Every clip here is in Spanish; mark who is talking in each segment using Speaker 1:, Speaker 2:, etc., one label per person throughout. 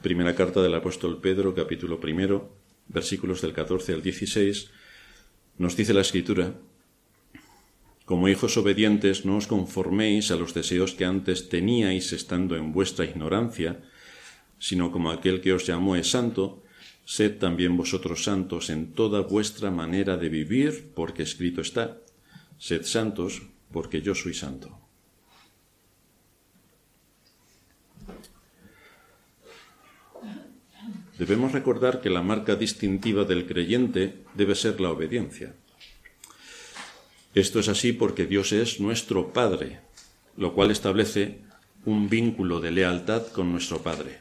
Speaker 1: Primera carta del apóstol Pedro, capítulo 1, versículos del 14 al 16, nos dice la Escritura: como hijos obedientes, no os conforméis a los deseos que antes teníais estando en vuestra ignorancia, sino como aquel que os llamó es santo, sed también vosotros santos en toda vuestra manera de vivir, porque escrito está: sed santos, porque yo soy santo. Debemos recordar que la marca distintiva del creyente debe ser la obediencia. Esto es así porque Dios es nuestro Padre, lo cual establece un vínculo de lealtad con nuestro Padre.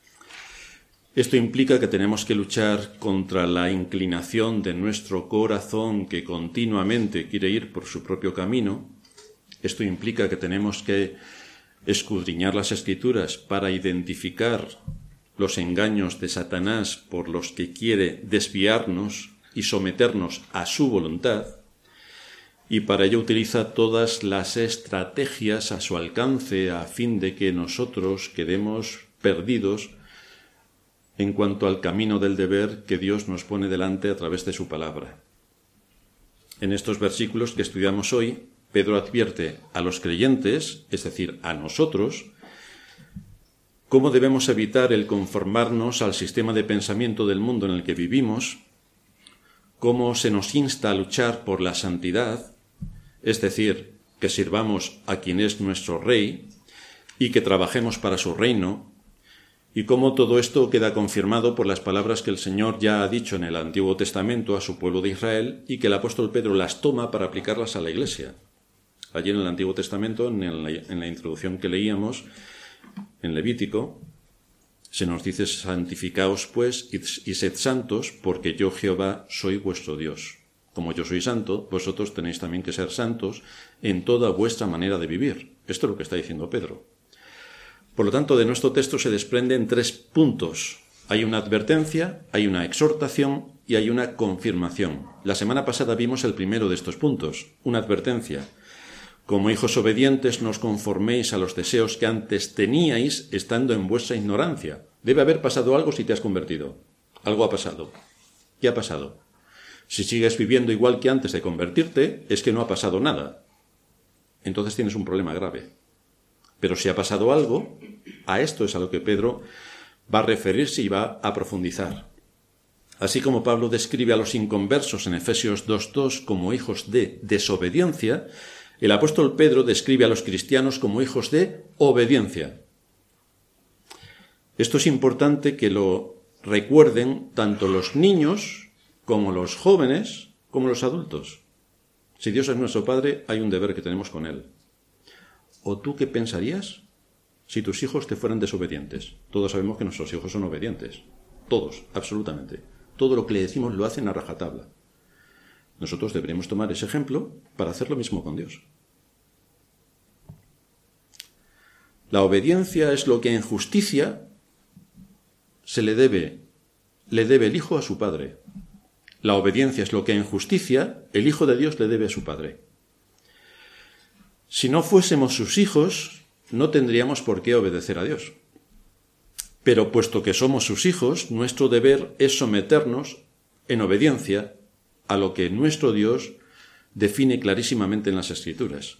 Speaker 1: Esto implica que tenemos que luchar contra la inclinación de nuestro corazón que continuamente quiere ir por su propio camino. Esto implica que tenemos que escudriñar las Escrituras para identificar los engaños de Satanás por los que quiere desviarnos y someternos a su voluntad, y para ello utiliza todas las estrategias a su alcance a fin de que nosotros quedemos perdidos en cuanto al camino del deber que Dios nos pone delante a través de su palabra. En estos versículos que estudiamos hoy, Pedro advierte a los creyentes, es decir, a nosotros, cómo debemos evitar el conformarnos al sistema de pensamiento del mundo en el que vivimos, cómo se nos insta a luchar por la santidad, es decir, que sirvamos a quien es nuestro Rey y que trabajemos para su reino, y cómo todo esto queda confirmado por las palabras que el Señor ya ha dicho en el Antiguo Testamento a su pueblo de Israel y que el apóstol Pedro las toma para aplicarlas a la Iglesia. Allí en el Antiguo Testamento, en la introducción que leíamos, en Levítico, se nos dice: santificaos pues y sed santos, porque yo Jehová soy vuestro Dios. Como yo soy santo, vosotros tenéis también que ser santos en toda vuestra manera de vivir. Esto es lo que está diciendo Pedro. Por lo tanto, de nuestro texto se desprenden 3 puntos. Hay una advertencia, hay una exhortación y hay una confirmación. La semana pasada vimos el primero de estos puntos, una advertencia. Como hijos obedientes, no os conforméis a los deseos que antes teníais estando en vuestra ignorancia. Debe haber pasado algo si te has convertido. Algo ha pasado. ¿Qué ha pasado? Si sigues viviendo igual que antes de convertirte, es que no ha pasado nada. Entonces tienes un problema grave. Pero si ha pasado algo, a esto es a lo que Pedro va a referirse y va a profundizar. Así como Pablo describe a los inconversos en Efesios 2:2 como hijos de desobediencia, el apóstol Pedro describe a los cristianos como hijos de obediencia. Esto es importante que lo recuerden tanto los niños como los jóvenes, como los adultos. Si Dios es nuestro Padre, hay un deber que tenemos con Él. ¿O tú qué pensarías si tus hijos te fueran desobedientes? Todos sabemos que nuestros hijos son obedientes. Todos, absolutamente. Todo lo que le decimos lo hacen a rajatabla. Nosotros deberíamos tomar ese ejemplo para hacer lo mismo con Dios. La obediencia es lo que en justicia le debe el hijo a su padre. La obediencia es lo que en justicia el Hijo de Dios le debe a su Padre. Si no fuésemos sus hijos, no tendríamos por qué obedecer a Dios. Pero puesto que somos sus hijos, nuestro deber es someternos en obediencia a lo que nuestro Dios define clarísimamente en las Escrituras.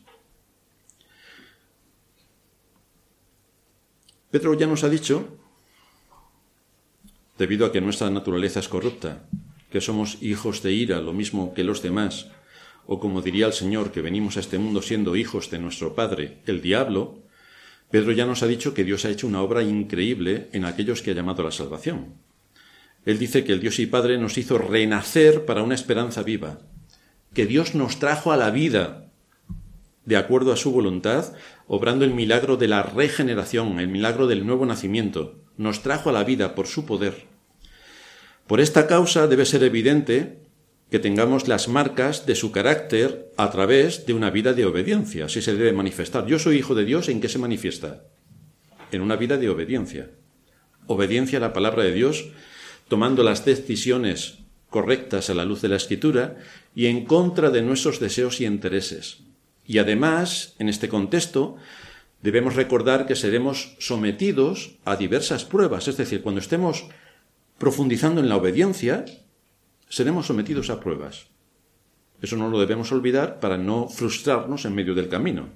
Speaker 1: Pedro ya nos ha dicho, debido a que nuestra naturaleza es corrupta, que somos hijos de ira, lo mismo que los demás, o como diría el Señor, que venimos a este mundo siendo hijos de nuestro padre, el diablo. Pedro ya nos ha dicho que Dios ha hecho una obra increíble en aquellos que ha llamado a la salvación. Él dice que el Dios y Padre nos hizo renacer para una esperanza viva, que Dios nos trajo a la vida de acuerdo a su voluntad, obrando el milagro de la regeneración, el milagro del nuevo nacimiento. Nos trajo a la vida por su poder. Por esta causa debe ser evidente que tengamos las marcas de su carácter a través de una vida de obediencia. Así se debe manifestar. Yo soy hijo de Dios, ¿en qué se manifiesta? En una vida de obediencia. Obediencia a la palabra de Dios, tomando las decisiones correctas a la luz de la Escritura y en contra de nuestros deseos y intereses. Y además, en este contexto, debemos recordar que seremos sometidos a diversas pruebas. Es decir, cuando estemos profundizando en la obediencia, seremos sometidos a pruebas. Eso no lo debemos olvidar para no frustrarnos en medio del camino.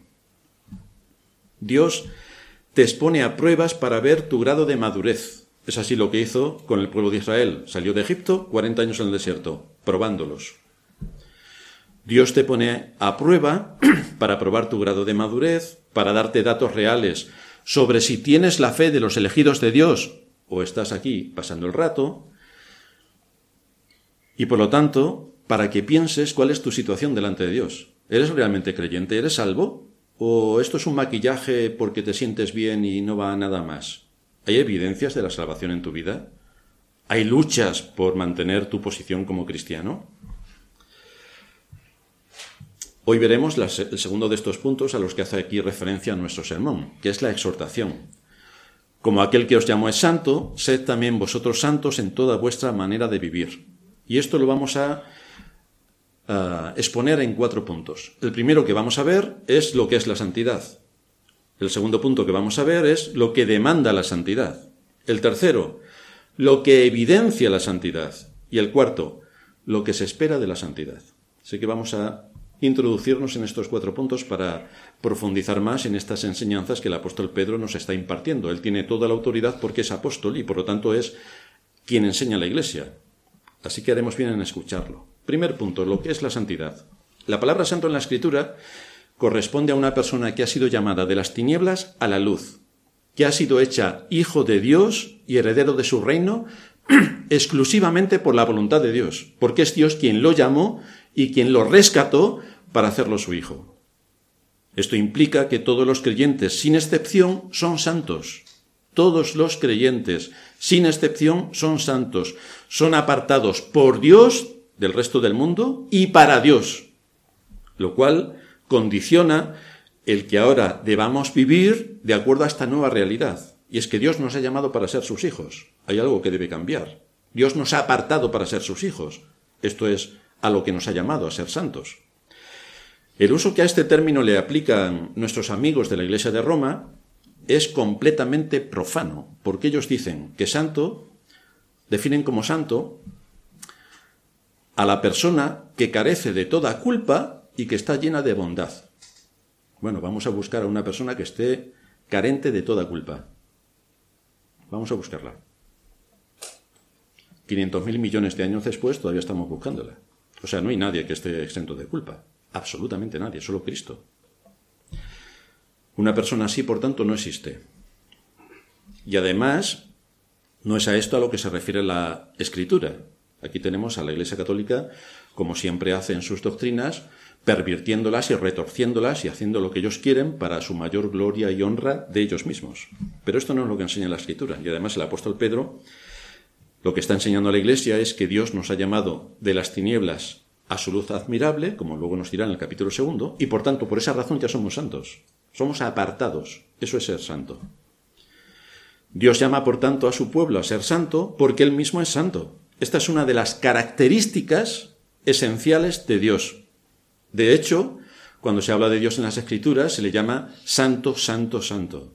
Speaker 1: Dios te expone a pruebas para ver tu grado de madurez. Es así lo que hizo con el pueblo de Israel. Salió de Egipto, 40 años en el desierto, probándolos. Dios te pone a prueba para probar tu grado de madurez, para darte datos reales sobre si tienes la fe de los elegidos de Dios o estás aquí pasando el rato, y por lo tanto, para que pienses cuál es tu situación delante de Dios. ¿Eres realmente creyente? ¿Eres salvo? ¿O esto es un maquillaje porque te sientes bien y no va a nada más? ¿Hay evidencias de la salvación en tu vida? ¿Hay luchas por mantener tu posición como cristiano? Hoy veremos el segundo de estos puntos a los que hace aquí referencia nuestro sermón, que es la exhortación. Como aquel que os llamó es santo, sed también vosotros santos en toda vuestra manera de vivir. Y esto lo vamos a exponer en 4 puntos. El primero que vamos a ver es lo que es la santidad. El segundo punto que vamos a ver es lo que demanda la santidad. El tercero, lo que evidencia la santidad. Y el cuarto, lo que se espera de la santidad. Así que vamos a introducirnos en estos 4 puntos para profundizar más en estas enseñanzas que el apóstol Pedro nos está impartiendo. Él tiene toda la autoridad porque es apóstol y por lo tanto es quien enseña a la Iglesia. Así que haremos bien en escucharlo. Primer punto, lo que es la santidad. La palabra santo en la Escritura corresponde a una persona que ha sido llamada de las tinieblas a la luz, que ha sido hecha hijo de Dios y heredero de su reino exclusivamente por la voluntad de Dios, porque es Dios quien lo llamó y quien lo rescató para hacerlo su hijo. Esto implica que todos los creyentes, sin excepción, son santos. Todos los creyentes, sin excepción, son santos. Son apartados por Dios del resto del mundo y para Dios, lo cual condiciona el que ahora debamos vivir de acuerdo a esta nueva realidad. Y es que Dios nos ha llamado para ser sus hijos. Hay algo que debe cambiar. Dios nos ha apartado para ser sus hijos. Esto es a lo que nos ha llamado, a ser santos. El uso que a este término le aplican nuestros amigos de la Iglesia de Roma es completamente profano, porque ellos dicen que santo, definen como santo a la persona que carece de toda culpa y que está llena de bondad. Bueno, vamos a buscar a una persona que esté carente de toda culpa. Vamos a buscarla. 500.000 millones de años después todavía estamos buscándola. O sea, no hay nadie que esté exento de culpa. Absolutamente nadie, solo Cristo. Una persona así, por tanto, no existe. Y además, no es a esto a lo que se refiere la Escritura. Aquí tenemos a la Iglesia Católica, como siempre hace en sus doctrinas, pervirtiéndolas y retorciéndolas y haciendo lo que ellos quieren para su mayor gloria y honra de ellos mismos. Pero esto no es lo que enseña la Escritura. Y además el apóstol Pedro lo que está enseñando a la Iglesia es que Dios nos ha llamado de las tinieblas a su luz admirable, como luego nos dirá en el capítulo 2, y por tanto, por esa razón ya somos santos. Somos apartados. Eso es ser santo. Dios llama, por tanto, a su pueblo a ser santo porque Él mismo es santo. Esta es una de las características esenciales de Dios. De hecho, cuando se habla de Dios en las Escrituras, se le llama santo, santo, santo.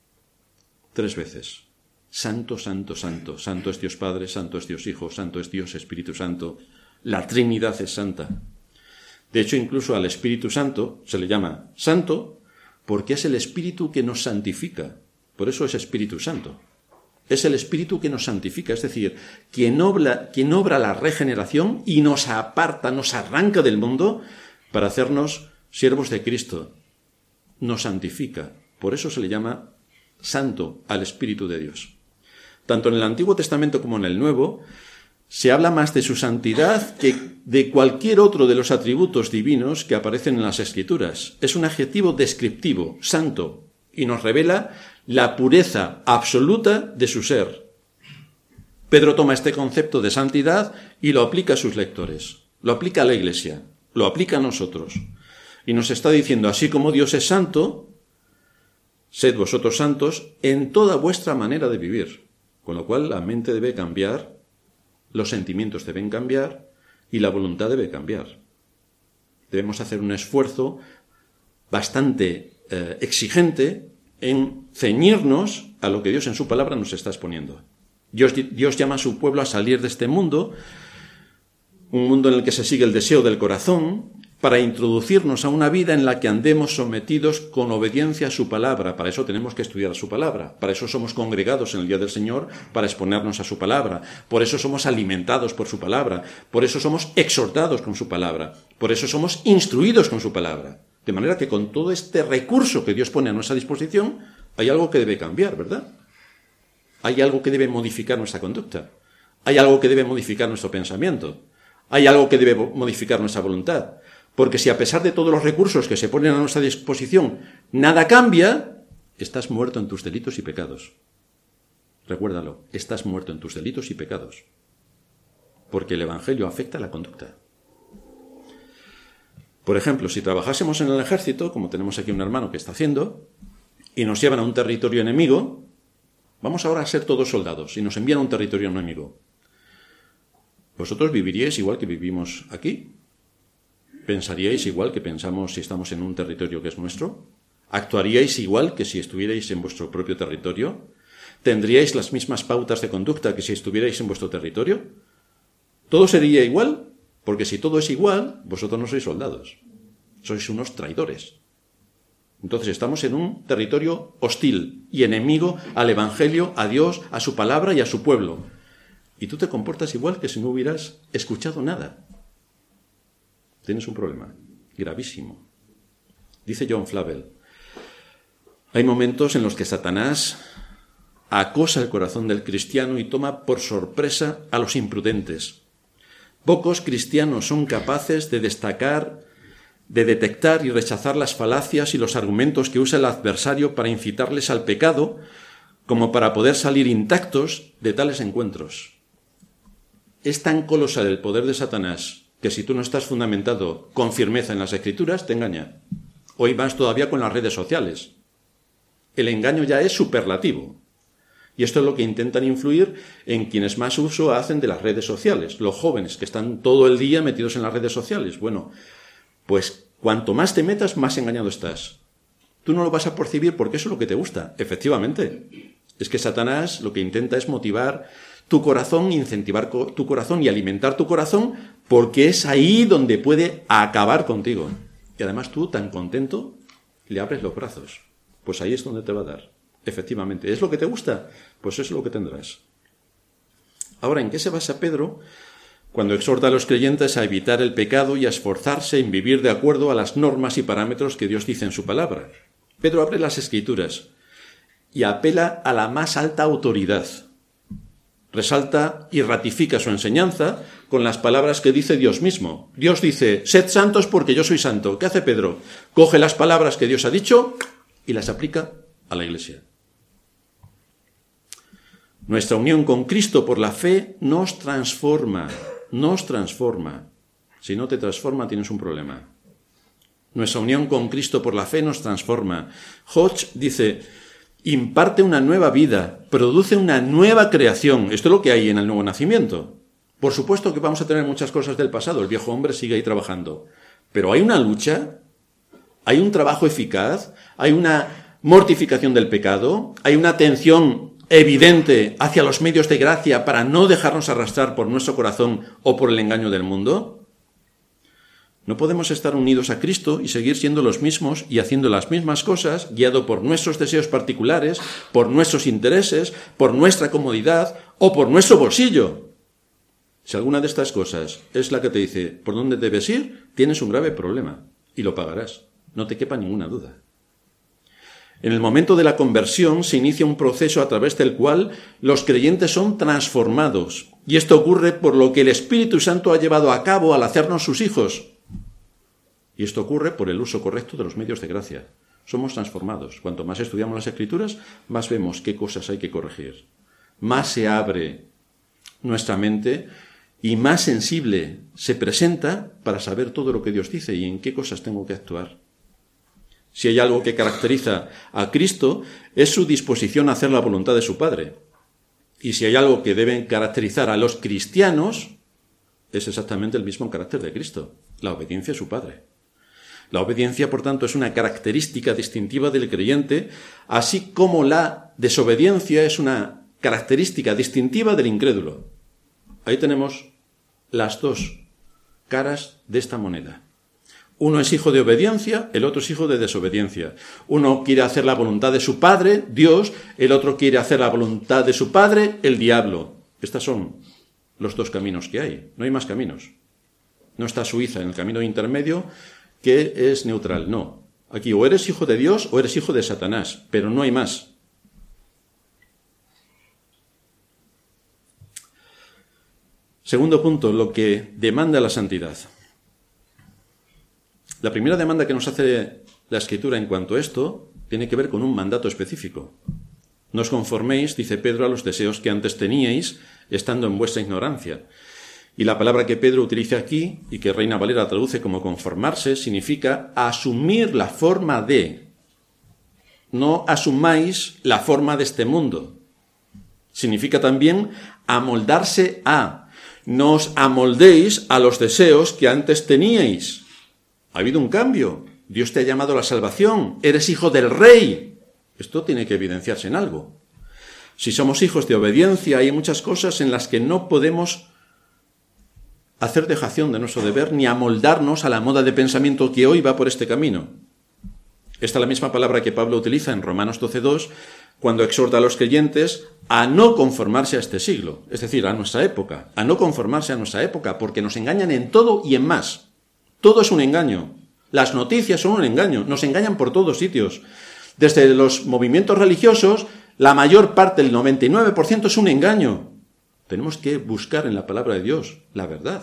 Speaker 1: 3 veces. Santo, santo, santo. Santo es Dios Padre, santo es Dios Hijo, santo es Dios Espíritu Santo. La Trinidad es santa. De hecho, incluso al Espíritu Santo se le llama santo porque es el Espíritu que nos santifica. Por eso es Espíritu Santo. Es el Espíritu que nos santifica, es decir, quien obra la regeneración y nos aparta, nos arranca del mundo para hacernos siervos de Cristo. Nos santifica. Por eso se le llama santo al Espíritu de Dios. Tanto en el Antiguo Testamento como en el Nuevo, se habla más de su santidad que de cualquier otro de los atributos divinos que aparecen en las Escrituras. Es un adjetivo descriptivo, santo, y nos revela la pureza absoluta de su ser. Pedro toma este concepto de santidad y lo aplica a sus lectores, lo aplica a la Iglesia, lo aplica a nosotros. Y nos está diciendo, así como Dios es santo, sed vosotros santos en toda vuestra manera de vivir. Con lo cual la mente debe cambiar, los sentimientos deben cambiar y la voluntad debe cambiar. Debemos hacer un esfuerzo bastante exigente en ceñirnos a lo que Dios en su palabra nos está exponiendo. Dios llama a su pueblo a salir de este mundo, un mundo en el que se sigue el deseo del corazón, para introducirnos a una vida en la que andemos sometidos con obediencia a su palabra. Para eso tenemos que estudiar su palabra. Para eso somos congregados en el día del Señor, para exponernos a su palabra. Por eso somos alimentados por su palabra. Por eso somos exhortados con su palabra. Por eso somos instruidos con su palabra. De manera que con todo este recurso que Dios pone a nuestra disposición, hay algo que debe cambiar, ¿verdad? Hay algo que debe modificar nuestra conducta. Hay algo que debe modificar nuestro pensamiento. Hay algo que debe modificar nuestra voluntad. Porque si a pesar de todos los recursos que se ponen a nuestra disposición, nada cambia, estás muerto en tus delitos y pecados. Recuérdalo, estás muerto en tus delitos y pecados. Porque el Evangelio afecta a la conducta. Por ejemplo, si trabajásemos en el ejército, como tenemos aquí un hermano que está haciendo, y nos llevan a un territorio enemigo, vamos ahora a ser todos soldados, y nos envían a un territorio enemigo. ¿Vosotros viviríais igual que vivimos aquí? ¿Pensaríais igual que pensamos si estamos en un territorio que es nuestro? ¿Actuaríais igual que si estuvierais en vuestro propio territorio? ¿Tendríais las mismas pautas de conducta que si estuvierais en vuestro territorio? ¿Todo sería igual? Porque si todo es igual, vosotros no sois soldados. Sois unos traidores. Entonces estamos en un territorio hostil y enemigo al Evangelio, a Dios, a su palabra y a su pueblo. Y tú te comportas igual que si no hubieras escuchado nada. Tienes un problema gravísimo. Dice John Flavel, hay momentos en los que Satanás acosa el corazón del cristiano y toma por sorpresa a los imprudentes. Pocos cristianos son capaces de detectar y rechazar las falacias y los argumentos que usa el adversario para incitarles al pecado, como para poder salir intactos de tales encuentros. Es tan colosal el poder de Satanás que si tú no estás fundamentado con firmeza en las Escrituras, te engaña. Hoy más todavía con las redes sociales. El engaño ya es superlativo. Y esto es lo que intentan influir en quienes más uso hacen de las redes sociales. Los jóvenes que están todo el día metidos en las redes sociales. Bueno, pues cuanto más te metas, más engañado estás. Tú no lo vas a percibir porque eso es lo que te gusta. Efectivamente. Es que Satanás lo que intenta es motivar tu corazón, incentivar tu corazón y alimentar tu corazón, porque es ahí donde puede acabar contigo. Y además tú, tan contento, le abres los brazos. Pues ahí es donde te va a dar. Efectivamente, ¿es lo que te gusta? Pues eso es lo que tendrás. Ahora, ¿en qué se basa Pedro cuando exhorta a los creyentes a evitar el pecado y a esforzarse en vivir de acuerdo a las normas y parámetros que Dios dice en su palabra? Pedro abre las Escrituras y apela a la más alta autoridad. Resalta y ratifica su enseñanza con las palabras que dice Dios mismo. Dios dice, sed santos porque yo soy santo. ¿Qué hace Pedro? Coge las palabras que Dios ha dicho y las aplica a la Iglesia. Nuestra unión con Cristo por la fe nos transforma. Si no te transforma, tienes un problema. Nuestra unión con Cristo por la fe nos transforma. Hodge dice, imparte una nueva vida, produce una nueva creación. Esto es lo que hay en el nuevo nacimiento. Por supuesto que vamos a tener muchas cosas del pasado, el viejo hombre sigue ahí trabajando. Pero hay una lucha, hay un trabajo eficaz, hay una mortificación del pecado, hay una atención evidente hacia los medios de gracia para no dejarnos arrastrar por nuestro corazón o por el engaño del mundo. No podemos estar unidos a Cristo y seguir siendo los mismos y haciendo las mismas cosas, guiado por nuestros deseos particulares, por nuestros intereses, por nuestra comodidad o por nuestro bolsillo. Si alguna de estas cosas es la que te dice por dónde debes ir, tienes un grave problema y lo pagarás. No te quepa ninguna duda. En el momento de la conversión se inicia un proceso a través del cual los creyentes son transformados. Y esto ocurre por lo que el Espíritu Santo ha llevado a cabo al hacernos sus hijos. Y esto ocurre por el uso correcto de los medios de gracia. Somos transformados. Cuanto más estudiamos las Escrituras, más vemos qué cosas hay que corregir. Más se abre nuestra mente y más sensible se presenta para saber todo lo que Dios dice y en qué cosas tengo que actuar. Si hay algo que caracteriza a Cristo, es su disposición a hacer la voluntad de su Padre. Y si hay algo que debe caracterizar a los cristianos, es exactamente el mismo carácter de Cristo, la obediencia a su Padre. La obediencia, por tanto, es una característica distintiva del creyente, así como la desobediencia es una característica distintiva del incrédulo. Ahí tenemos las dos caras de esta moneda. Uno es hijo de obediencia, el otro es hijo de desobediencia. Uno quiere hacer la voluntad de su padre, Dios, el otro quiere hacer la voluntad de su padre, el diablo. Estos son los dos caminos que hay, no hay más caminos. No está Suiza en el camino intermedio que es neutral, no. Aquí o eres hijo de Dios o eres hijo de Satanás, pero no hay más. Segundo punto, lo que demanda la santidad. La primera demanda que nos hace la Escritura en cuanto a esto tiene que ver con un mandato específico. No os conforméis, dice Pedro, a los deseos que antes teníais, estando en vuestra ignorancia. Y la palabra que Pedro utiliza aquí, y que Reina Valera traduce como conformarse, significa asumir la forma de. No asumáis la forma de este mundo. Significa también amoldarse a. No os amoldéis a los deseos que antes teníais. Ha habido un cambio. Dios te ha llamado a la salvación. Eres hijo del Rey. Esto tiene que evidenciarse en algo. Si somos hijos de obediencia, hay muchas cosas en las que no podemos hacer dejación de nuestro deber ni amoldarnos a la moda de pensamiento que hoy va por este camino. Esta es la misma palabra que Pablo utiliza en Romanos 12:2 cuando exhorta a los creyentes a no conformarse a este siglo, es decir, a nuestra época, a no conformarse a nuestra época, porque nos engañan en todo y en más. Todo es un engaño. Las noticias son un engaño. Nos engañan por todos sitios. Desde los movimientos religiosos, la mayor parte, el 99%, es un engaño. Tenemos que buscar en la palabra de Dios la verdad.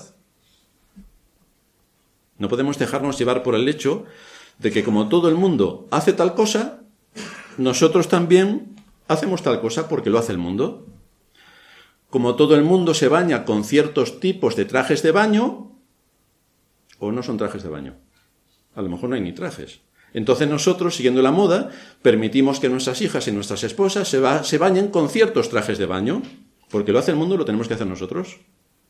Speaker 1: No podemos dejarnos llevar por el hecho de que como todo el mundo hace tal cosa, nosotros también hacemos tal cosa porque lo hace el mundo. Como todo el mundo se baña con ciertos tipos de trajes de baño, o no son trajes de baño. A lo mejor no hay ni trajes. Entonces nosotros, siguiendo la moda, permitimos que nuestras hijas y nuestras esposas se bañen con ciertos trajes de baño, porque lo hace el mundo y lo tenemos que hacer nosotros.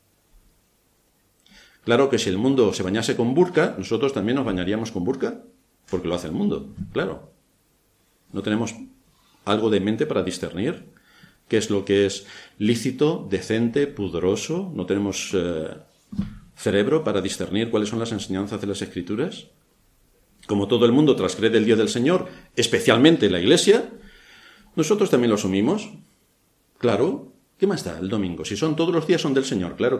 Speaker 1: Claro que si el mundo se bañase con burka, nosotros también nos bañaríamos con burka, porque lo hace el mundo, claro. No tenemos algo de mente para discernir qué es lo que es lícito, decente, pudoroso. No tenemos cerebro para discernir cuáles son las enseñanzas de las Escrituras. Como todo el mundo transgrede el día del Señor, especialmente la Iglesia, nosotros también lo asumimos. Claro, ¿qué más da el domingo? Si son todos los días son del Señor, claro.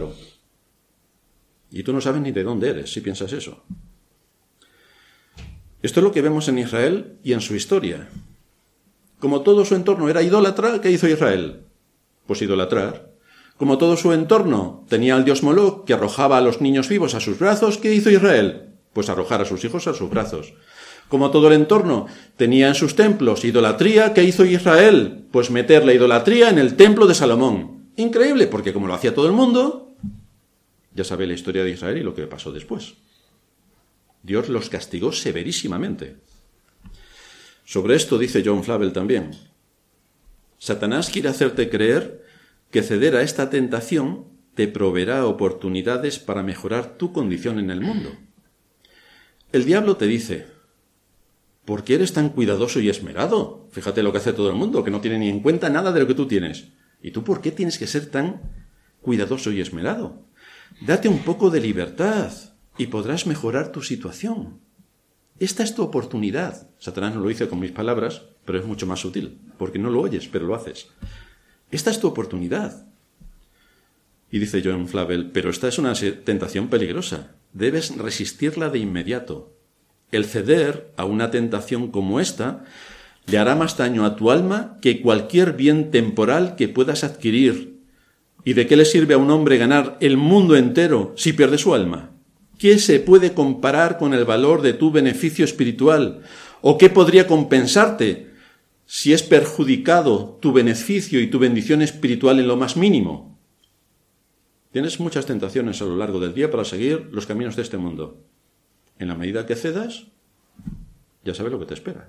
Speaker 1: Y tú no sabes ni de dónde eres si piensas eso. Esto es lo que vemos en Israel y en su historia. Como todo su entorno era idólatra, ¿qué hizo Israel? Pues idolatrar. Como todo su entorno tenía al dios Moloc que arrojaba a los niños vivos a sus brazos, ¿qué hizo Israel? Pues arrojar a sus hijos a sus brazos. Como todo el entorno tenía en sus templos idolatría, ¿qué hizo Israel? Pues meter la idolatría en el templo de Salomón. Increíble, porque como lo hacía todo el mundo, ya sabe la historia de Israel y lo que pasó después. Dios los castigó severísimamente. Sobre esto dice John Flavel también. Satanás quiere hacerte creer que ceder a esta tentación te proveerá oportunidades para mejorar tu condición en el mundo. El diablo te dice, ¿por qué eres tan cuidadoso y esmerado? Fíjate lo que hace todo el mundo, que no tiene ni en cuenta nada de lo que tú tienes. ¿Y tú por qué tienes que ser tan cuidadoso y esmerado? Date un poco de libertad y podrás mejorar tu situación. Esta es tu oportunidad. Satanás no lo dice con mis palabras, pero es mucho más sutil, porque no lo oyes, pero lo haces. Esta es tu oportunidad. Y dice John Flavel, pero esta es una tentación peligrosa. Debes resistirla de inmediato. El ceder a una tentación como esta le hará más daño a tu alma que cualquier bien temporal que puedas adquirir. ¿Y de qué le sirve a un hombre ganar el mundo entero si pierde su alma? ¿Qué se puede comparar con el valor de tu beneficio espiritual? ¿O qué podría compensarte si es perjudicado tu beneficio y tu bendición espiritual en lo más mínimo? Tienes muchas tentaciones a lo largo del día para seguir los caminos de este mundo. En la medida que cedas, ya sabes lo que te espera.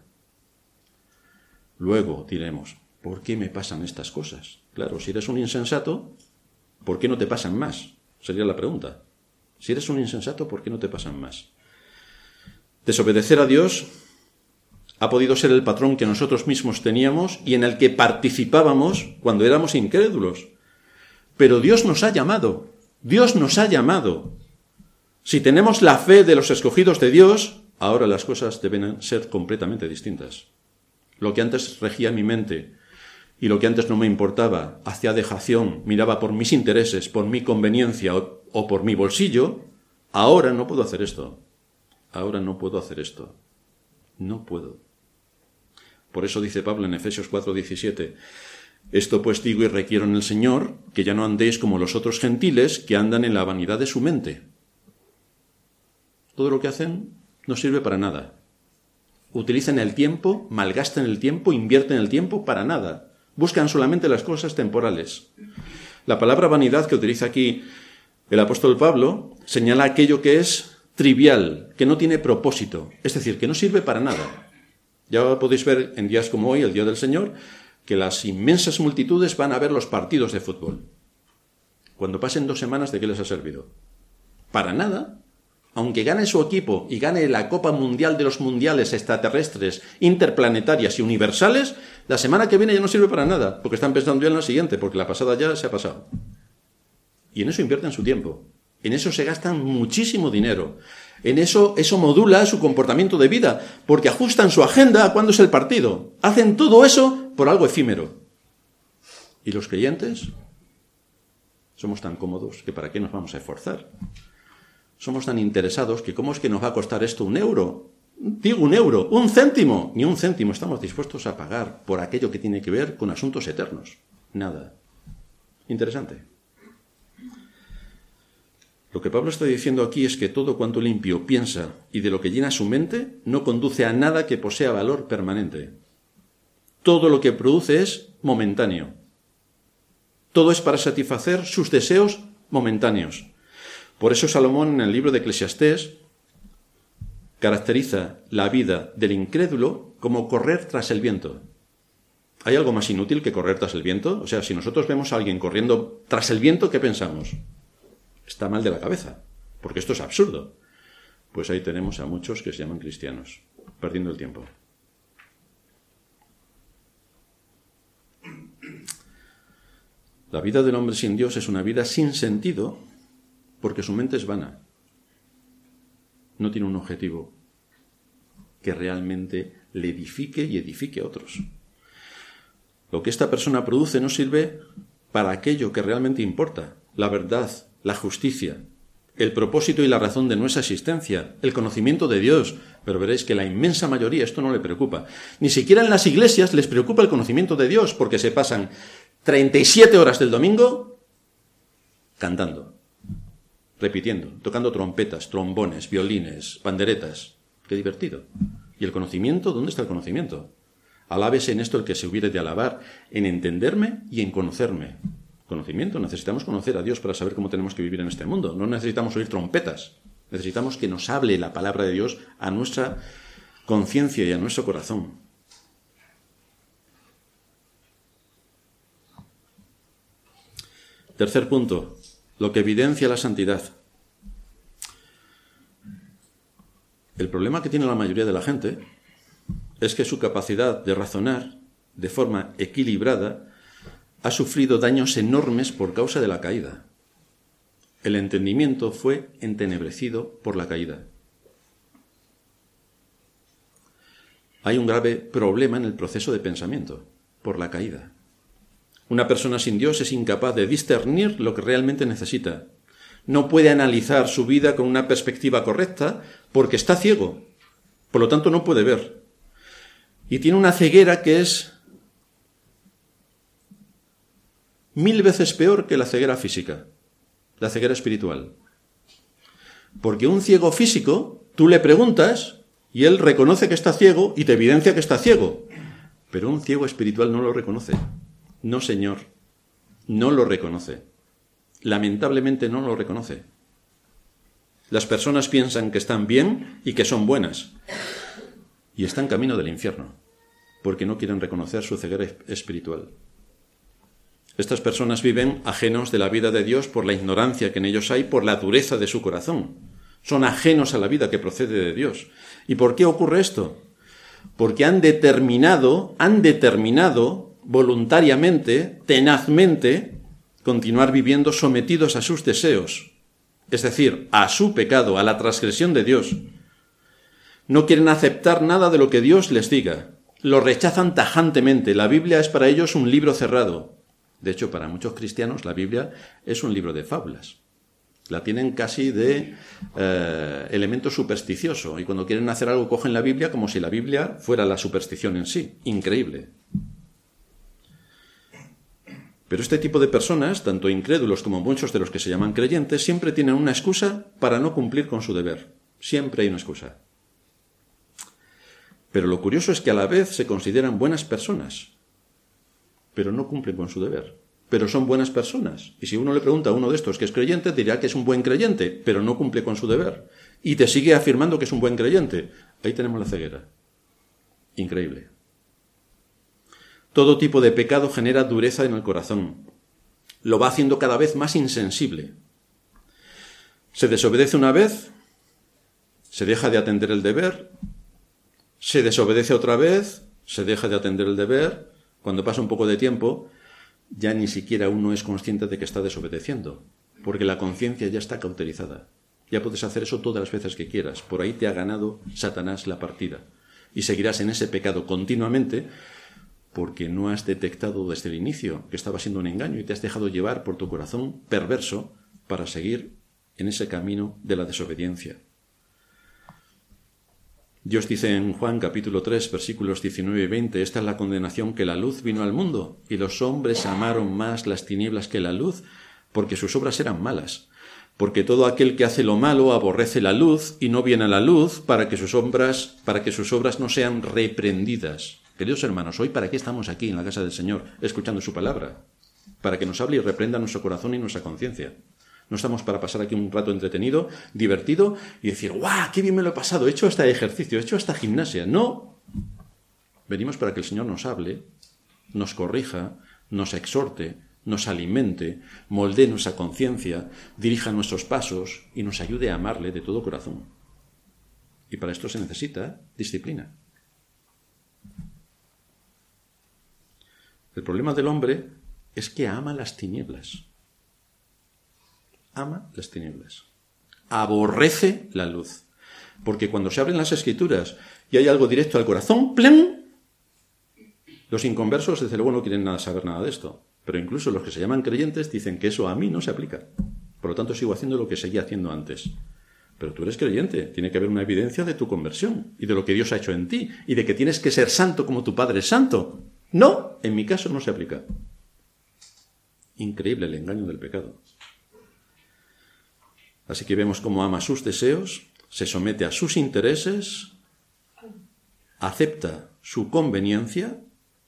Speaker 1: Luego diremos, ¿por qué me pasan estas cosas? Claro, si eres un insensato, ¿por qué no te pasan más? Sería la pregunta. Si eres un insensato, ¿por qué no te pasan más? Desobedecer a Dios ha podido ser el patrón que nosotros mismos teníamos y en el que participábamos cuando éramos incrédulos. Pero Dios nos ha llamado. Dios nos ha llamado. Si tenemos la fe de los escogidos de Dios, ahora las cosas deben ser completamente distintas. Lo que antes regía mi mente y lo que antes no me importaba, hacía dejación, miraba por mis intereses, por mi conveniencia o por mi bolsillo, ahora no puedo hacer esto. Ahora no puedo hacer esto. No puedo. Por eso dice Pablo en Efesios 4:17, esto pues digo y requiero en el Señor, que ya no andéis como los otros gentiles que andan en la vanidad de su mente. Todo lo que hacen no sirve para nada. Utilizan el tiempo, malgastan el tiempo, invierten el tiempo para nada. Buscan solamente las cosas temporales. La palabra vanidad que utiliza aquí el apóstol Pablo señala aquello que es trivial, que no tiene propósito, es decir, que no sirve para nada. Ya podéis ver en días como hoy, el Día del Señor, que las inmensas multitudes van a ver los partidos de fútbol. Cuando pasen 2 semanas, ¿de qué les ha servido? Para nada. Aunque gane su equipo y gane la Copa Mundial de los Mundiales extraterrestres, interplanetarias y universales, la semana que viene ya no sirve para nada, porque están pensando ya en la siguiente, porque la pasada ya se ha pasado. Y en eso invierten su tiempo. En eso se gastan muchísimo dinero. En eso modula su comportamiento de vida, porque ajustan su agenda a cuándo es el partido. Hacen todo eso por algo efímero. ¿Y los creyentes? Somos tan cómodos que ¿para qué nos vamos a esforzar? Somos tan interesados que ¿cómo es que nos va a costar esto 1 euro? Digo 1 euro, 1 céntimo. Ni 1 céntimo estamos dispuestos a pagar por aquello que tiene que ver con asuntos eternos. Nada. Interesante. Lo que Pablo está diciendo aquí es que todo cuanto el impío piensa y de lo que llena su mente no conduce a nada que posea valor permanente. Todo lo que produce es momentáneo. Todo es para satisfacer sus deseos momentáneos. Por eso Salomón en el libro de Eclesiastés caracteriza la vida del incrédulo como correr tras el viento. ¿Hay algo más inútil que correr tras el viento? O sea, si nosotros vemos a alguien corriendo tras el viento, ¿qué pensamos? Está mal de la cabeza, porque esto es absurdo. Pues ahí tenemos a muchos que se llaman cristianos, perdiendo el tiempo. La vida del hombre sin Dios es una vida sin sentido, porque su mente es vana. No tiene un objetivo que realmente le edifique y edifique a otros. Lo que esta persona produce no sirve para aquello que realmente importa, la verdad, la justicia, el propósito y la razón de nuestra existencia, el conocimiento de Dios. Pero veréis que la inmensa mayoría esto no le preocupa. Ni siquiera en las iglesias les preocupa el conocimiento de Dios, porque se pasan 37 horas del domingo cantando, repitiendo, tocando trompetas, trombones, violines, panderetas. ¡Qué divertido! ¿Y el conocimiento? ¿Dónde está el conocimiento? Alábese en esto el que se hubiere de alabar, en entenderme y en conocerme. Conocimiento. Necesitamos conocer a Dios para saber cómo tenemos que vivir en este mundo. No necesitamos oír trompetas. Necesitamos que nos hable la palabra de Dios a nuestra conciencia y a nuestro corazón. Tercer punto, lo que evidencia la santidad. El problema que tiene la mayoría de la gente es que su capacidad de razonar de forma equilibrada ha sufrido daños enormes por causa de la caída. El entendimiento fue entenebrecido por la caída. Hay un grave problema en el proceso de pensamiento, por la caída. Una persona sin Dios es incapaz de discernir lo que realmente necesita. No puede analizar su vida con una perspectiva correcta porque está ciego. Por lo tanto, no puede ver. Y tiene una ceguera que es 1000 veces peor que la ceguera física, la ceguera espiritual. Porque un ciego físico, tú le preguntas y él reconoce que está ciego y te evidencia que está ciego. Pero un ciego espiritual no lo reconoce. No, señor, no lo reconoce. Lamentablemente no lo reconoce. Las personas piensan que están bien y que son buenas. Y están camino del infierno, porque no quieren reconocer su ceguera espiritual. Estas personas viven ajenos de la vida de Dios por la ignorancia que en ellos hay, por la dureza de su corazón. son ajenos a la vida que procede de Dios. ¿Y por qué ocurre esto? Porque han determinado voluntariamente, tenazmente, continuar viviendo sometidos a sus deseos, es decir, a su pecado, a la transgresión de Dios. No quieren aceptar nada de lo que Dios les diga. Lo rechazan tajantemente. La Biblia es para ellos un libro cerrado. De hecho, para muchos cristianos la Biblia es un libro de fábulas. La tienen casi de elemento supersticioso. Y cuando quieren hacer algo cogen la Biblia como si la Biblia fuera la superstición en sí. Increíble. Pero este tipo de personas, tanto incrédulos como muchos de los que se llaman creyentes, siempre tienen una excusa para no cumplir con su deber. Siempre hay una excusa. Pero lo curioso es que a la vez se consideran buenas personas, pero no cumplen con su deber. Pero son buenas personas. Y si uno le pregunta a uno de estos que es creyente, dirá que es un buen creyente, pero no cumple con su deber. Y te sigue afirmando que es un buen creyente. Ahí tenemos la ceguera. Increíble. Todo tipo de pecado genera dureza en el corazón. Lo va haciendo cada vez más insensible. Se desobedece una vez, se deja de atender el deber, se desobedece otra vez, se deja de atender el deber. Cuando pasa un poco de tiempo, ya ni siquiera uno es consciente de que está desobedeciendo, porque la conciencia ya está cauterizada. Ya puedes hacer eso todas las veces que quieras. Por ahí te ha ganado Satanás la partida. Y seguirás en ese pecado continuamente porque no has detectado desde el inicio que estaba siendo un engaño y te has dejado llevar por tu corazón perverso para seguir en ese camino de la desobediencia. Dios dice en Juan capítulo 3, versículos 19 y 20, esta es la condenación, que la luz vino al mundo, y los hombres amaron más las tinieblas que la luz, porque sus obras eran malas. Porque todo aquel que hace lo malo aborrece la luz y no viene a la luz para que sus obras no sean reprendidas. Queridos hermanos, hoy ¿para qué estamos aquí en la casa del Señor escuchando su palabra? Para que nos hable y reprenda nuestro corazón y nuestra conciencia. No estamos para pasar aquí un rato entretenido, divertido y decir, ¡guau! ¡Qué bien me lo he pasado! He hecho hasta ejercicio, he hecho hasta gimnasia. No. Venimos para que el Señor nos hable, nos corrija, nos exhorte, nos alimente, moldee nuestra conciencia, dirija nuestros pasos y nos ayude a amarle de todo corazón. Y para esto se necesita disciplina. El problema del hombre es que ama las tinieblas. Ama las tinieblas. Aborrece la luz. Porque cuando se abren las Escrituras y hay algo directo al corazón, ¡plem! Los inconversos, desde luego, no quieren saber nada de esto. Pero incluso los que se llaman creyentes dicen que eso a mí no se aplica. Por lo tanto, sigo haciendo lo que seguía haciendo antes. Pero tú eres creyente. Tiene que haber una evidencia de tu conversión y de lo que Dios ha hecho en ti y de que tienes que ser santo como tu Padre es santo. No, en mi caso no se aplica. Increíble el engaño del pecado. Así que vemos cómo ama sus deseos, se somete a sus intereses, acepta su conveniencia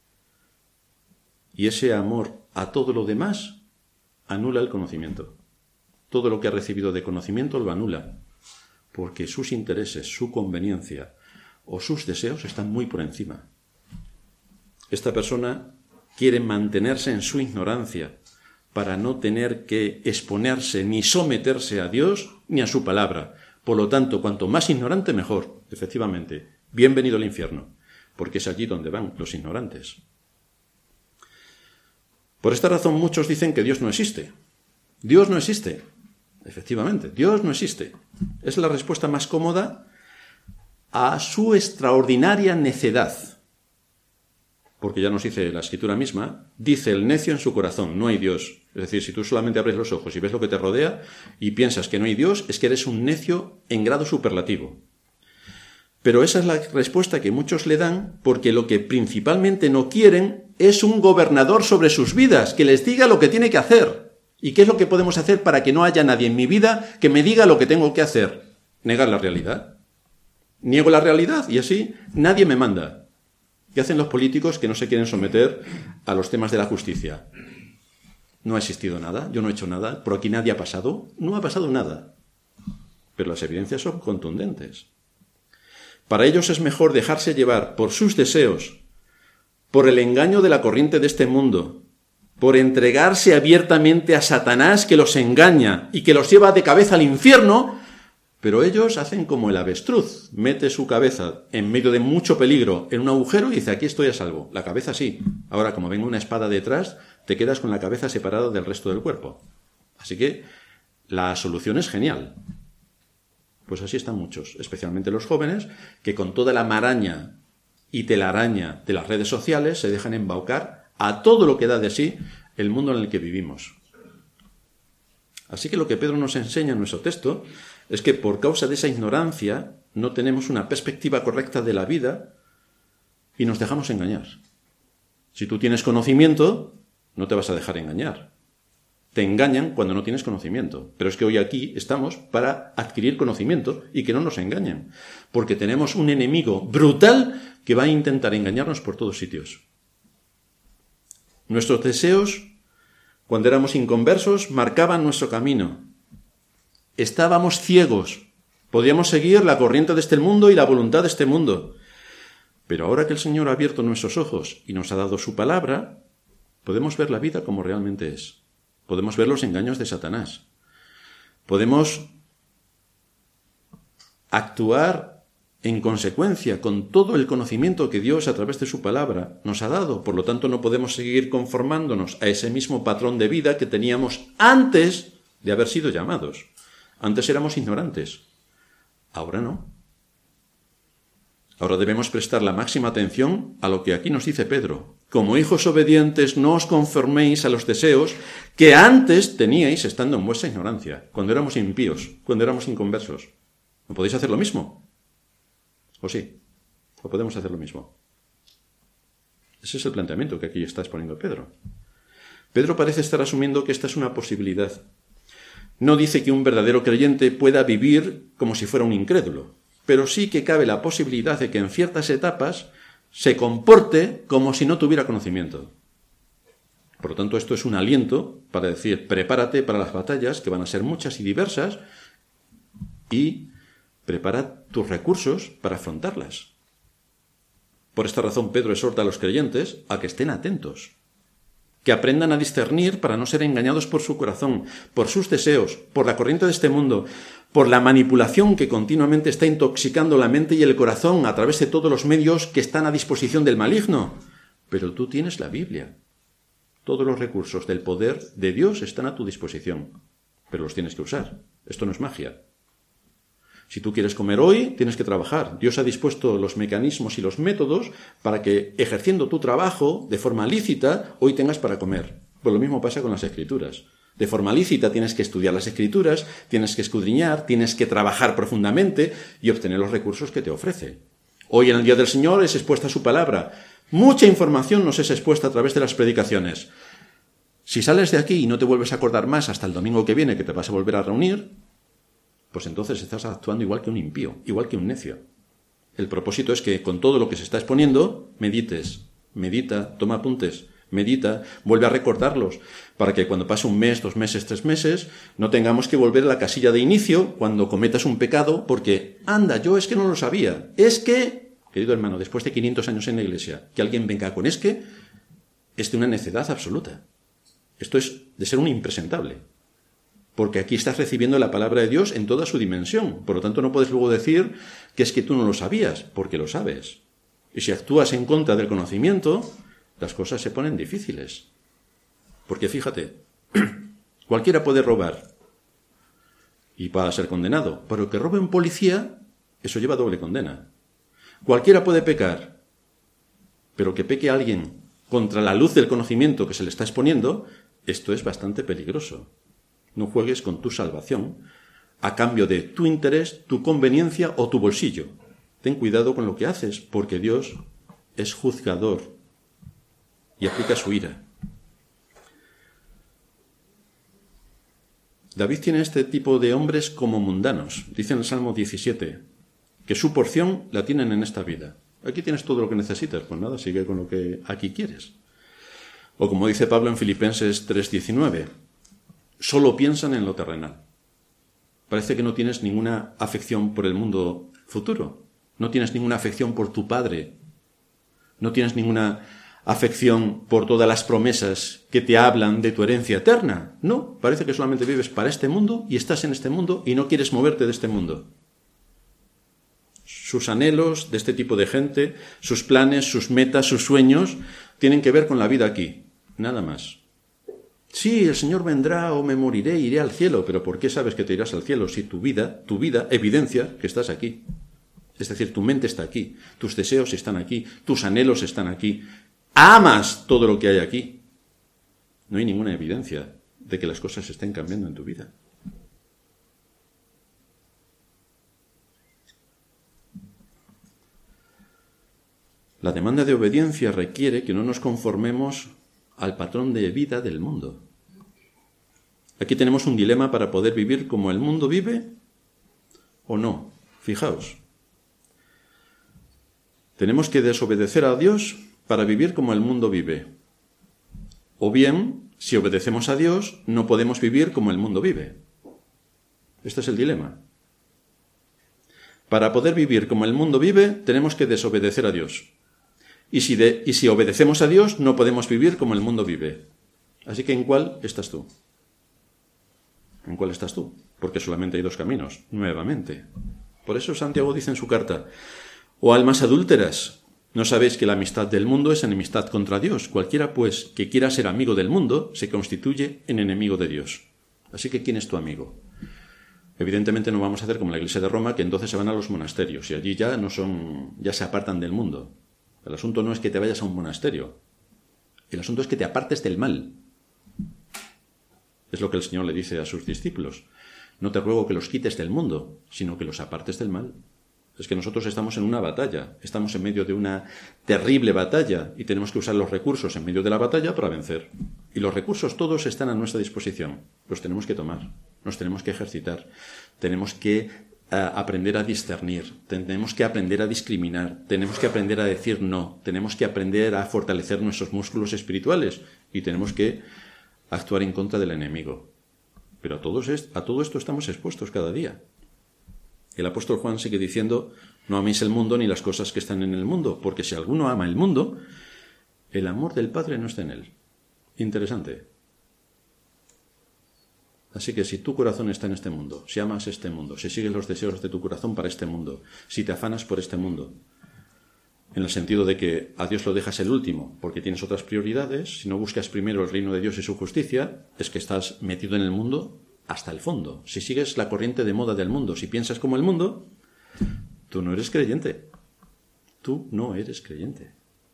Speaker 1: y ese amor a todo lo demás anula el conocimiento. Todo lo que ha recibido de conocimiento lo anula, porque sus intereses, su conveniencia o sus deseos están muy por encima. Esta persona quiere mantenerse en su ignorancia para no tener que exponerse ni someterse a Dios ni a su palabra. Por lo tanto, cuanto más ignorante, mejor. Efectivamente, bienvenido al infierno, porque es allí donde van los ignorantes. Por esta razón muchos dicen que Dios no existe. Dios no existe. Efectivamente, Dios no existe. Es la respuesta más cómoda a su extraordinaria necedad. Porque ya nos dice la Escritura misma, dice el necio en su corazón, no hay Dios. Es decir, si tú solamente abres los ojos y ves lo que te rodea y piensas que no hay Dios, es que eres un necio en grado superlativo. Pero esa es la respuesta que muchos le dan porque lo que principalmente no quieren es un gobernador sobre sus vidas, que les diga lo que tiene que hacer. ¿Y qué es lo que podemos hacer para que no haya nadie en mi vida que me diga lo que tengo que hacer? Negar la realidad. Niego la realidad y así nadie me manda. ¿Qué hacen los políticos que no se quieren someter a los temas de la justicia? No ha existido nada, yo no he hecho nada, por aquí nadie ha pasado, no ha pasado nada. Pero las evidencias son contundentes. Para ellos es mejor dejarse llevar por sus deseos, por el engaño de la corriente de este mundo, por entregarse abiertamente a Satanás que los engaña y que los lleva de cabeza al infierno, Pero ellos hacen como el avestruz, mete su cabeza en medio de mucho peligro en un agujero y dice, aquí estoy a salvo. La cabeza sí. Ahora, como venga una espada detrás, te quedas con la cabeza separada del resto del cuerpo. Así que la solución es genial. Pues así están muchos, especialmente los jóvenes, que con toda la maraña y telaraña de las redes sociales se dejan embaucar a todo lo que da de sí el mundo en el que vivimos. Así que lo que Pedro nos enseña en nuestro texto es que por causa de esa ignorancia no tenemos una perspectiva correcta de la vida y nos dejamos engañar. Si tú tienes conocimiento, no te vas a dejar engañar. Te engañan cuando no tienes conocimiento. Pero es que hoy aquí estamos para adquirir conocimiento y que no nos engañen. Porque tenemos un enemigo brutal que va a intentar engañarnos por todos sitios. Nuestros deseos, cuando éramos inconversos, marcaban nuestro camino. Estábamos ciegos. Podíamos seguir la corriente de este mundo y la voluntad de este mundo. Pero ahora que el Señor ha abierto nuestros ojos y nos ha dado su palabra, podemos ver la vida como realmente es. Podemos ver los engaños de Satanás. Podemos actuar en consecuencia con todo el conocimiento que Dios a través de su palabra nos ha dado. Por lo tanto, no podemos seguir conformándonos a ese mismo patrón de vida que teníamos antes de haber sido llamados. Antes éramos ignorantes. Ahora no. Ahora debemos prestar la máxima atención a lo que aquí nos dice Pedro. Como hijos obedientes, no os conforméis a los deseos que antes teníais estando en vuestra ignorancia, cuando éramos impíos, cuando éramos inconversos. ¿No podéis hacer lo mismo? ¿O sí? ¿O podemos hacer lo mismo? Ese es el planteamiento que aquí está exponiendo Pedro. Pedro parece estar asumiendo que esta es una posibilidad. No dice que un verdadero creyente pueda vivir como si fuera un incrédulo, pero sí que cabe la posibilidad de que en ciertas etapas se comporte como si no tuviera conocimiento. Por lo tanto, esto es un aliento para decir, prepárate para las batallas, que van a ser muchas y diversas, y prepara tus recursos para afrontarlas. Por esta razón, Pedro exhorta a los creyentes a que estén atentos, que aprendan a discernir para no ser engañados por su corazón, por sus deseos, por la corriente de este mundo, por la manipulación que continuamente está intoxicando la mente y el corazón a través de todos los medios que están a disposición del maligno. Pero tú tienes la Biblia. Todos los recursos del poder de Dios están a tu disposición, pero los tienes que usar. Esto no es magia. Si tú quieres comer hoy, tienes que trabajar. Dios ha dispuesto los mecanismos y los métodos para que, ejerciendo tu trabajo de forma lícita, hoy tengas para comer. Pues lo mismo pasa con las Escrituras. De forma lícita tienes que estudiar las Escrituras, tienes que escudriñar, tienes que trabajar profundamente y obtener los recursos que te ofrece. Hoy en el Día del Señor es expuesta su palabra. Mucha información nos es expuesta a través de las predicaciones. Si sales de aquí y no te vuelves a acordar más hasta el domingo que viene que te vas a volver a reunir, pues entonces estás actuando igual que un impío, igual que un necio. El propósito es que con todo lo que se está exponiendo, medites, medita, toma apuntes, medita, vuelve a recordarlos, para que cuando pase un mes, 2 meses, 3 meses, no tengamos que volver a la casilla de inicio cuando cometas un pecado, porque, anda, yo es que no lo sabía. Es que, querido hermano, después de 500 años en la iglesia, que alguien venga con es de una necedad absoluta. Esto es de ser un impresentable. Porque aquí estás recibiendo la palabra de Dios en toda su dimensión. Por lo tanto, no puedes luego decir que es que tú no lo sabías, porque lo sabes. Y si actúas en contra del conocimiento, las cosas se ponen difíciles. Porque fíjate, cualquiera puede robar y va a ser condenado, pero que robe un policía, eso lleva doble condena. Cualquiera puede pecar, pero que peque a alguien contra la luz del conocimiento que se le está exponiendo, esto es bastante peligroso. No juegues con tu salvación a cambio de tu interés, tu conveniencia o tu bolsillo. Ten cuidado con lo que haces, porque Dios es juzgador y aplica su ira. David tiene este tipo de hombres como mundanos. Dice en el Salmo 17 que su porción la tienen en esta vida. Aquí tienes todo lo que necesitas. Pues nada, sigue con lo que aquí quieres. O como dice Pablo en Filipenses 3:19, solo piensan en lo terrenal. Parece que no tienes ninguna afección por el mundo futuro. No tienes ninguna afección por tu padre. No tienes ninguna afección por todas las promesas que te hablan de tu herencia eterna. No, parece que solamente vives para este mundo y estás en este mundo y no quieres moverte de este mundo. Sus anhelos de este tipo de gente, sus planes, sus metas, sus sueños, tienen que ver con la vida aquí, nada más. Sí, el Señor vendrá o me moriré, iré al cielo, pero ¿por qué sabes que te irás al cielo si tu vida evidencia que estás aquí? Es decir, tu mente está aquí, tus deseos están aquí, tus anhelos están aquí. Amas todo lo que hay aquí. No hay ninguna evidencia de que las cosas estén cambiando en tu vida. La demanda de obediencia requiere que no nos conformemos al patrón de vida del mundo. Aquí tenemos un dilema para poder vivir como el mundo vive o no. Fijaos. Tenemos que desobedecer a Dios para vivir como el mundo vive. O bien, si obedecemos a Dios, no podemos vivir como el mundo vive. Este es el dilema. Para poder vivir como el mundo vive, tenemos que desobedecer a Dios. Y si obedecemos a Dios, no podemos vivir como el mundo vive. Así que ¿en cuál estás tú? ¿En cuál estás tú? Porque solamente hay dos caminos, nuevamente. Por eso Santiago dice en su carta: «Oh almas adúlteras, ¿no sabéis que la amistad del mundo es enemistad contra Dios? Cualquiera, pues, que quiera ser amigo del mundo, se constituye en enemigo de Dios». Así que ¿quién es tu amigo? Evidentemente no vamos a hacer como la Iglesia de Roma, que entonces se van a los monasterios y allí ya se apartan del mundo. El asunto no es que te vayas a un monasterio. El asunto es que te apartes del mal. Es lo que el Señor le dice a sus discípulos. No te ruego que los quites del mundo, sino que los apartes del mal. Es que nosotros estamos en una batalla, estamos en medio de una terrible batalla y tenemos que usar los recursos en medio de la batalla para vencer. Y los recursos todos están a nuestra disposición. Los tenemos que tomar, nos tenemos que ejercitar, tenemos que aprender a discernir, tenemos que aprender a discriminar, tenemos que aprender a decir no, tenemos que aprender a fortalecer nuestros músculos espirituales y tenemos que actuar en contra del enemigo. Pero a todo esto estamos expuestos cada día. El apóstol Juan sigue diciendo: no améis el mundo ni las cosas que están en el mundo, porque si alguno ama el mundo, el amor del Padre no está en él. Interesante. Así que si tu corazón está en este mundo, si amas este mundo, si sigues los deseos de tu corazón para este mundo, si te afanas por este mundo, en el sentido de que a Dios lo dejas el último porque tienes otras prioridades, si no buscas primero el reino de Dios y su justicia, es que estás metido en el mundo hasta el fondo. Si sigues la corriente de moda del mundo, si piensas como el mundo, tú no eres creyente. Tú no eres creyente.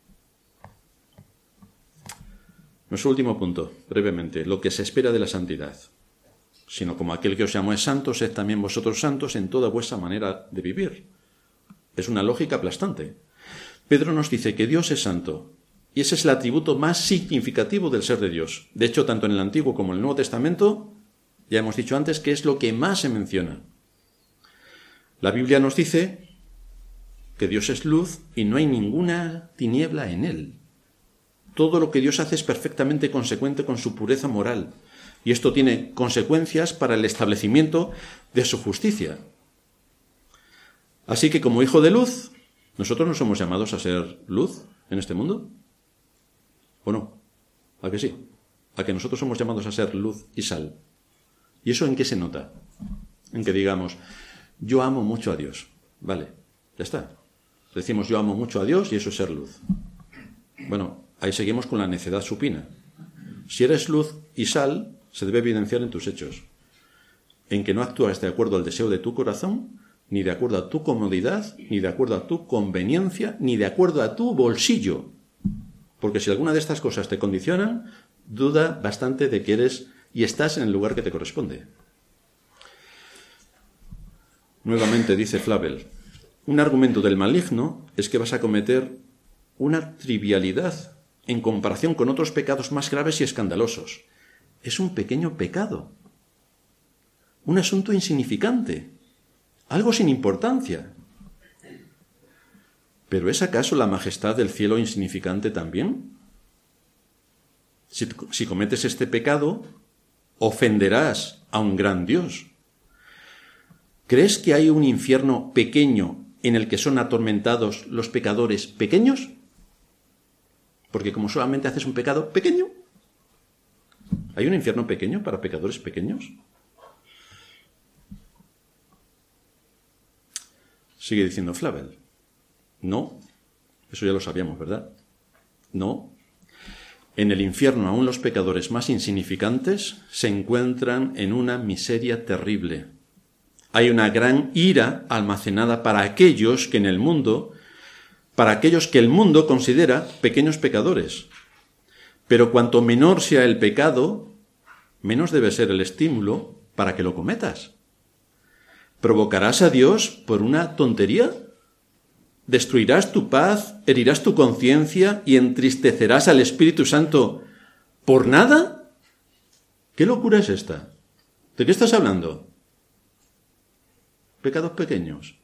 Speaker 1: Nuestro último punto, brevemente, lo que se espera de la santidad. Sino como aquel que os llamó es santo, sed también vosotros santos en toda vuestra manera de vivir. Es una lógica aplastante. Pedro nos dice que Dios es santo, y ese es el atributo más significativo del ser de Dios. De hecho, tanto en el Antiguo como en el Nuevo Testamento, ya hemos dicho antes que es lo que más se menciona. La Biblia nos dice que Dios es luz y no hay ninguna tiniebla en él. Todo lo que Dios hace es perfectamente consecuente con su pureza moral. Y esto tiene consecuencias para el establecimiento de su justicia. Así que como hijo de luz, ¿nosotros no somos llamados a ser luz en este mundo? ¿O no? ¿A que sí? ¿A que nosotros somos llamados a ser luz y sal? ¿Y eso en qué se nota? En que digamos, yo amo mucho a Dios. Vale, ya está. Decimos yo amo mucho a Dios y eso es ser luz. Bueno, ahí seguimos con la necedad supina. Si eres luz y sal, se debe evidenciar en tus hechos, en que no actúas de acuerdo al deseo de tu corazón, ni de acuerdo a tu comodidad, ni de acuerdo a tu conveniencia, ni de acuerdo a tu bolsillo. Porque si alguna de estas cosas te condicionan, duda bastante de que eres y estás en el lugar que te corresponde. Nuevamente dice Flavel, un argumento del maligno es que vas a cometer una trivialidad en comparación con otros pecados más graves y escandalosos. Es un pequeño pecado, un asunto insignificante, algo sin importancia. ¿Pero es acaso la majestad del cielo insignificante también? Si cometes este pecado, ofenderás a un gran Dios. ¿Crees que hay un infierno pequeño en el que son atormentados los pecadores pequeños? Porque como solamente haces un pecado pequeño, ¿hay un infierno pequeño para pecadores pequeños? Sigue diciendo Flavel. No, eso ya lo sabíamos, ¿verdad? No. En el infierno aún los pecadores más insignificantes se encuentran en una miseria terrible. Hay una gran ira almacenada para aquellos que el mundo considera pequeños pecadores. Pero cuanto menor sea el pecado, menos debe ser el estímulo para que lo cometas. ¿Provocarás a Dios por una tontería? ¿Destruirás tu paz, herirás tu conciencia y entristecerás al Espíritu Santo por nada? ¿Qué locura es esta? ¿De qué estás hablando? Pecados pequeños.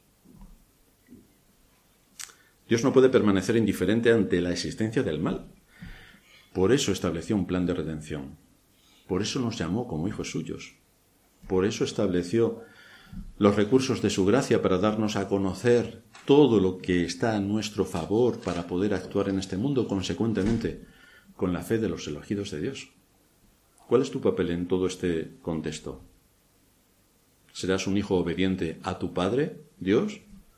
Speaker 1: Dios no puede permanecer indiferente ante la existencia del mal. Por eso estableció un plan de redención. Por eso nos llamó como hijos suyos. Por eso estableció los recursos de su gracia para darnos a conocer todo lo que está a nuestro favor para poder actuar en este mundo consecuentemente con la fe de los elegidos de Dios. ¿Cuál es tu papel en todo este contexto? ¿Serás un hijo obediente a tu Padre, Dios?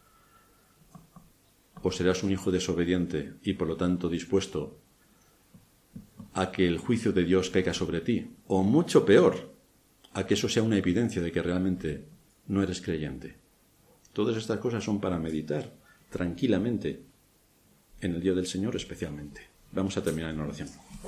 Speaker 1: ¿O serás un hijo desobediente y por lo tanto dispuesto a que el juicio de Dios caiga sobre ti? O mucho peor, a que eso sea una evidencia de que realmente no eres creyente. Todas estas cosas son para meditar tranquilamente en el día del Señor especialmente. Vamos a terminar en oración.